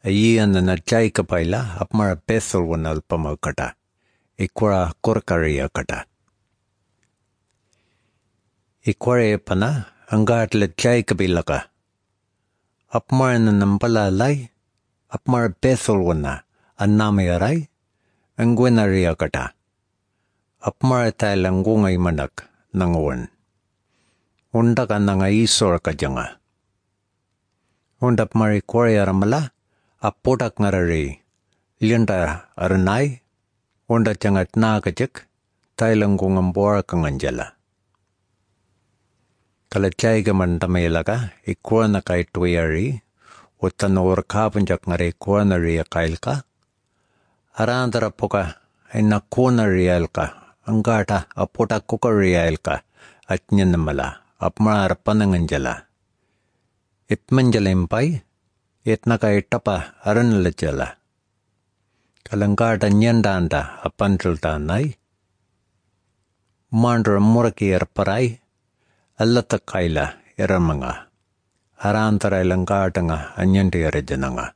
Ayan na jay kapaila apmara pesol wanal pamakata. Ikwara korkaria kata. Ikware pana anggat le jay kabilaka. Apmara na nampalalay. Apmara pesol wana. Annamayaray. Angwenaria kata. Apmara taylang gungay manak nangawan. Unda ka nga isor ka janga. Undap mari kware aramala. Apodak ngarari, lianda aranay, onda jangat nakajik, taylang kung ambora kang anjala. Kalachay gaman tamaylaga, ikwa na kay tuyari, utanor kapanjak ngari kwa na riya kail ka, arandara po ka, ay nakuna riyal ka, ang gata apodak kuka riyal ka, at niyan namala, apmararapan ng anjala. Ipmanjalimpay, Itnaka itapa aran lajala. Kalangkada nyandanda apantul tanay. Mandra muraki erparay. Allata kaila eramanga. Arantara langkada nga anyandi erajananga.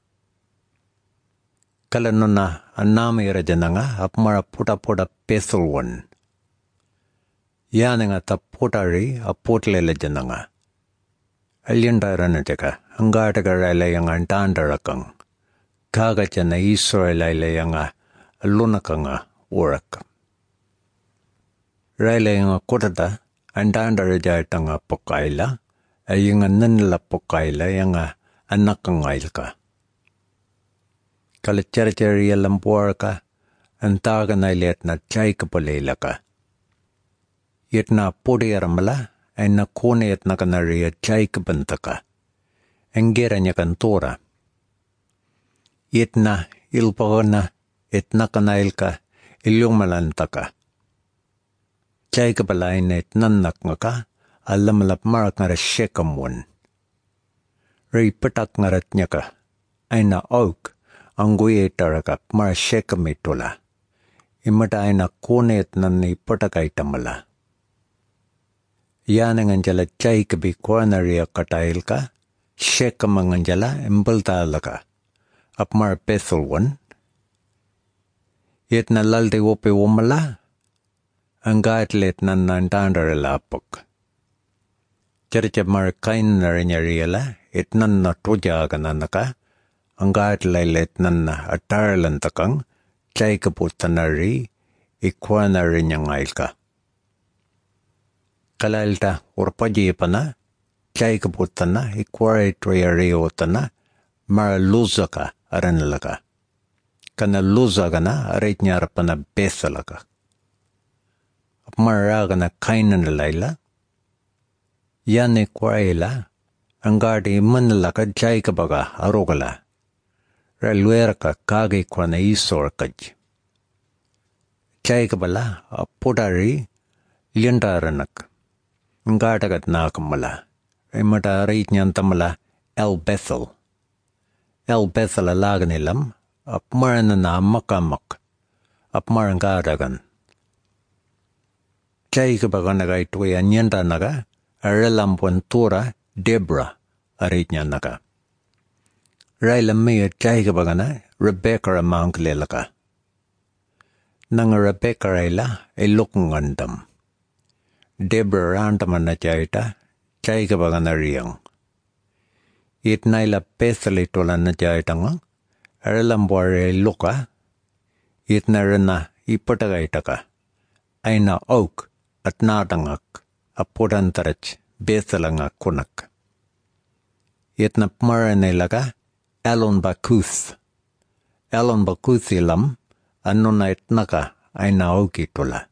Kalanuna anami erajananga apmara puta pesulwan. Yananga taputari aputle lajananga. Alyanda ranateka. Anggataka railayang antandarakang. Kagacha na Israelayang alunakanga urak. Railayang kutata antandarajaytanga pokaila ayang nanla pokaila yang anakangail ka. Kalacharchariya lampuar ka antaga na ilet na chay kapalayla ka. Yet na pudi aramala ay nakune at nakanariya chay kapantaka. Enggera niya kantora. Itna ilpagana itna kanail ka ilyong malanta ka. Chay ka pala na itnanak nga ka alam malapmarak nga rasyekamun. Ripatak nga rat niya ka ay na auk ang guyetara ka marasyekamitola. Imata ay na kunet na nipatakay tamala. Yan ang anjala chay kabikwa na riya katail ka. Sheka manganjala embeltalaka. Apmar pesulwan. Yet na lalde wope womala. Angatlet na nandandaralapok. Charcha mar kain na rinyariala. Itnan na tujaga na naka. Angatlet na atarlantakang. Chay kaputanari. Ikwa na rinyangail ka. Kalalta urpaji pa na. Chay kaputana, ikwari tuyariyo tana, maraluza ka, aranalaka. Kana luza ka na, arit niya pa na besalaka. Maraga na kainan na layla. Yan ikwari la, ang gadi manalaka chay kabaga, arugala. Ralwera ka kagi kwa na isor kaj. Chay kabala, apudari, liandaranak. Ang gadagat na kamala. Ay matarit niyan tamala El Bethel. El Bethel alagan nilam, apmaran na makamak, apmaran kadagan. Chay kabaga naga ituya nyanda naga, aralam puntura Debra arit niyan naga. Railam miya chay kabaga na, Rebecca amang kilelaka. Nang Rebecca raila, ay lukong andam. Debra rantaman na chayta, chay kabaga na riyang. Itnaila pesali tulan na chaytanga, aralam buwari luka, itnarana ipatagay taka, ay na auk at natangak, apudan tarach, besalanga kunak. Itnapmara nilaga, Elon Bakuth. Elon Bakuth ilam, ano na itnaka, ay na auki tula.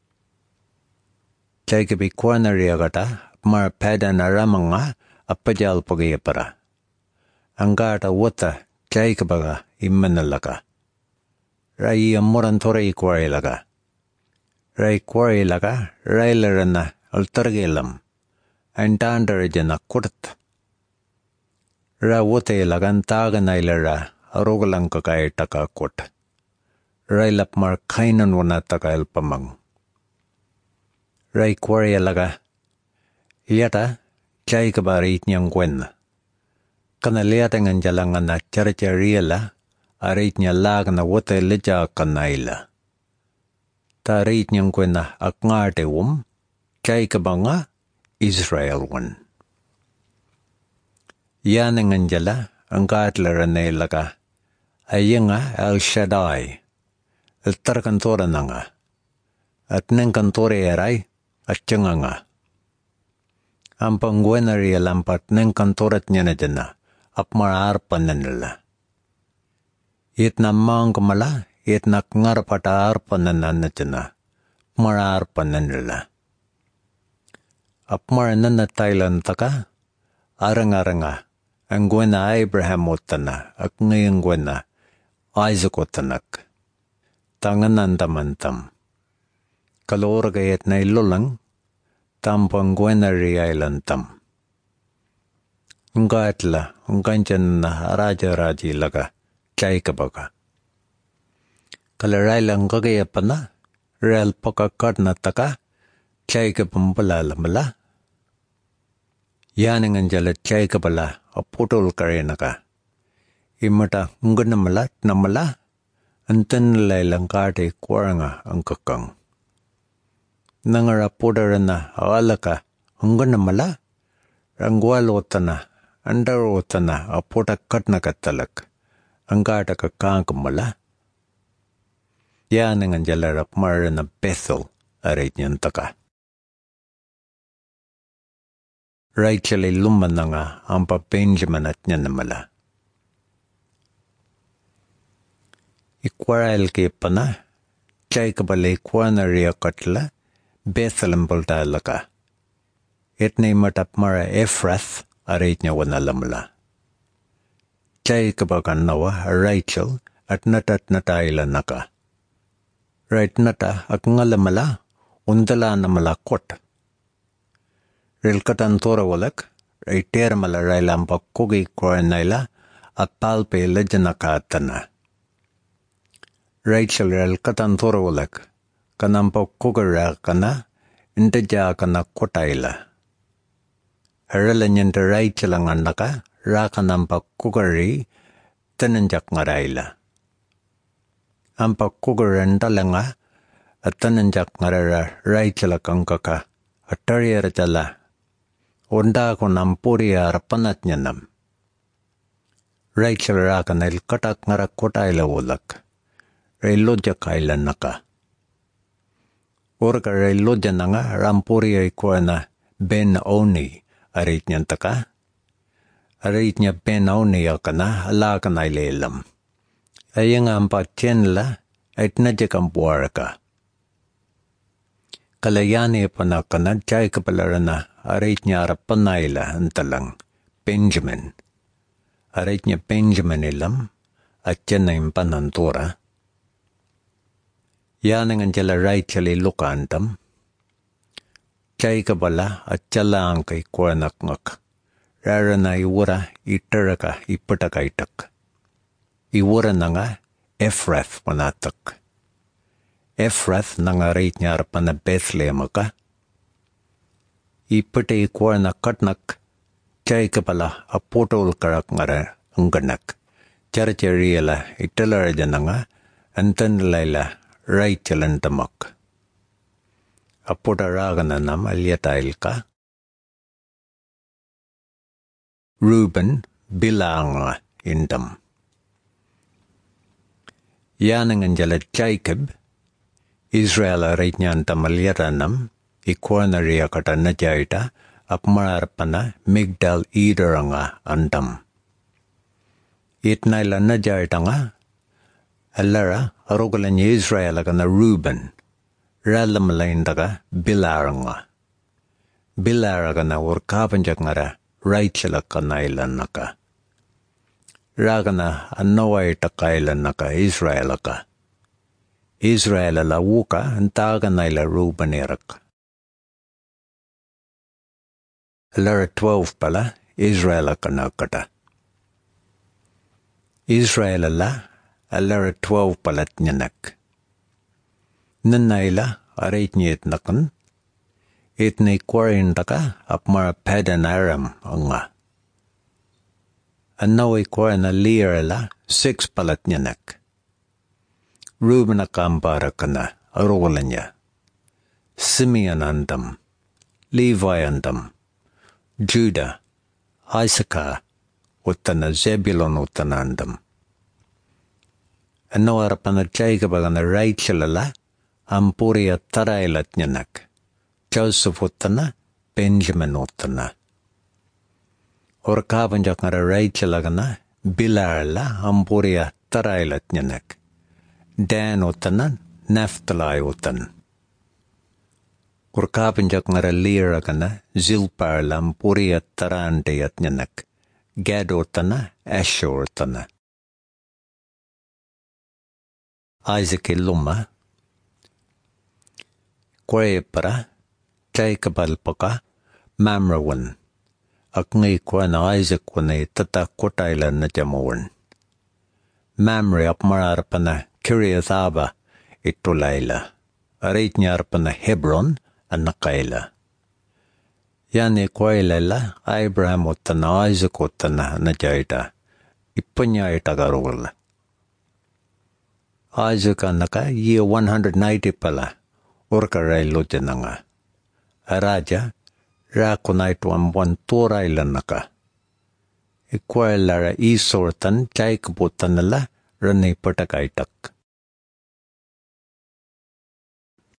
Chay kabikwa na riyagata, marpada na ramanga apajal pagayapara. Ang gata wata chay kabaga imanalaka. Rai amuran toray kwari laga. Rai kwari laga, rai larana altargelam. Antandarajan akurt. Ra wata ilagan taga na ilara arugalang kakay takakot. Rai lapmar kainan wana takail pamang. Rai kwari laga. Yata, chay kabarit niyang kwen. Kanaliatangan jalangan na cara-cariala, arit niya lag na wata leja kanaila. Tarit niyang kwena akngarte chay kabanga Israel wan. Yanangan jala ang katlara na ilaka, ayanga El Shaddai, el tarkantora na nga, at nang kantore eray at tiyanga nga. Ang pangwenari alampat nang kantorat niya na dyan na, ap maraarpan na nila. It na maang kamala, it na ngarapata arpan na dyan na, maraarpan na nila. Ap maranan na Thailand taka, arang-aranga, ang gwena Abraham o tana, at ngayong gwena Isaac o tanak. Tanganan tamantam. Kalora gayat na ilulang, tampang gwena Island tam. Ngaatla, ang kanchan na raja-raji laga, chay kabaga. Kalaray lang kagayapan na, real pakakat na taka, chay kapampalamala. Yan ang anjalat chay kapala, aputol karena ka. Imata nganamalat namala, antan laylang karte kwaranga ang kakang. Nangarapuda na awalaka, nganamala, rangwalotana, andarotana, aputa katna katalak, ang kata kakang kamala. Yan ang anjalarap mara na Bethel, arit niyan taka. Rachel ay luman na nga ang pa-Benjamin at niya namala. Ikwaral kay pa na, chay kabalay kwa na riya katla, Bethel ang paltala ka. It na matap mara Ephrath, arit niya wanalamala. Chay kabagan nawa, Rachel, at natat natayla na ka. Right nata, ak ngalamala, undala na malakot. Rilkatan tora walak, raiter malaray lampak kugi koranayla, at palpe lejana kaatana. Rachel rilkatan tora walak, kanampak kugara kana, indaja kana kotayla. Haralan yanda Rachel ang andaka, rakanampak kugari, tananjak ngarayla. Ampak kugaran talanga, at tananjak ngarara Rachel akang kaka, at tariyara tala. Onda ko nampuri arapanat niya nam. Rachel raka na ilkatak ngarakota ilawulak. Railodya kailan naka. Urka railodya na nga rampuri ay kuwa na Ben-Oni arit niyan taka. Arit niya Ben-Oni ka na ala ka na ilelam. Ayang ampat tiyanla ay tinadya kampuara ka. Kalayani pa na kanad chay kapalara na arit niya arapanayla antalang Benjamin. Arit niya Benjamin ilam at yan na yung panantura. Yan ang anjala Rachel ilukantam. Chay kapala at chala ang kay kuanakngak. Rara na iwura itaraka ipatakaitak. Iwura na nga Ephrath panatak. Ephrath nangarit niya arapan na Bethlehem ka. Ipatay kuwa na katnak, chay kapala apotol karak ngara ang ganak. Chara-chariyala italara dyan na nga, antan layla Rachel ang tamak. Apotaraga na nam alyatail ka. Reuben bilang nga indam. Yan ang anjalat Jacob, Israel arit niyan tamalyatanam, ikuwa na riya kata na jaita, ap mararapana Migdal Eder nga andam. Itnaila na jaita nga, alara arugalan niya Israel ka na Reuben, ralamalain ka Bilar nga. Bilar ka na urkapanjak nga ra, Rachel ka na ilan na ka. Raga na anaway takailan na ka Israel ka. Israel alawuka, antaga na ila Reuben erak. Alara 12 pala, Israel kanakata. Israel alara 12 palat nyanak. Nanayla, arit niyet nakan, itnay 40 ka, apmara Padan Aram nga. Annoi koena liirala 6 palatnyanak. Rubena kambarakana arolanya. Simeonandam, Leviandam, Judah, Issachar, uttana Zebulon uttanandam. Annoarapana Jacobagana Rachelala, Ampuria Tarailatnyanak, Joseph uttana, Benjamin uttana. Orkavanjakara Rachelagana, Bilarla, Ampuria Tarailatnyanak, Dan uttana, Naphtali uttan. Kurkapanjak ngara liragana, Zilparlam Puria Tarandayatnyanak, Gadotana, Ashurtana. Isaac Luma, Quayepara, Jacobalpaka, Mamrawan, Akngi Kwana Isaac Wane Tata Kotaila Najamowan. Mamre Apmararpana, Kiriathaba, Itulaila, Aritnyarpana Hebron, Anakaila. Yani Quailella, Abraham uttana, Isaac uttana, Najaita, Ipunyaita Garula. Isaac anaka year 190 pala, Urkarai Lujananga. Araja, Rakunaitu Tora Ilanaka. Equailara Esortan, Jacobutanala, Rani Patakaitak.